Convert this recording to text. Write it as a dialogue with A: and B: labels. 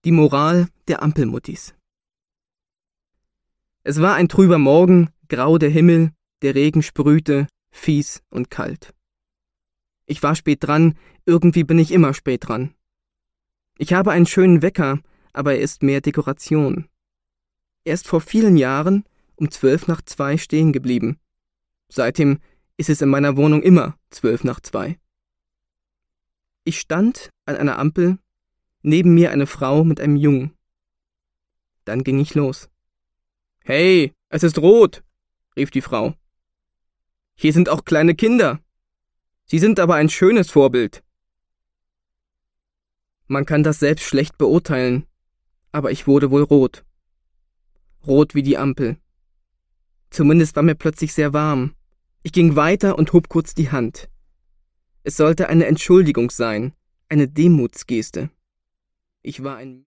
A: Die Moral der Ampelmuttis. Es war ein trüber Morgen, grau der Himmel, der Regen sprühte, fies und kalt. Ich war spät dran, irgendwie bin ich immer spät dran. Ich habe einen schönen Wecker, aber er ist mehr Dekoration. Er ist vor vielen Jahren um 1:12 stehen geblieben. Seitdem ist es in meiner Wohnung immer 1:12. Ich stand an einer Ampel, neben mir eine Frau mit einem Jungen. Dann ging ich los. »Hey, es ist rot«, rief die Frau. »Hier sind auch kleine Kinder. Sie sind aber ein schönes Vorbild.« Man kann das selbst schlecht beurteilen, aber ich wurde wohl rot. Rot wie die Ampel. Zumindest war mir plötzlich sehr warm. Ich ging weiter und hob kurz die Hand. Es sollte eine Entschuldigung sein, eine Demutsgeste. Ich war ein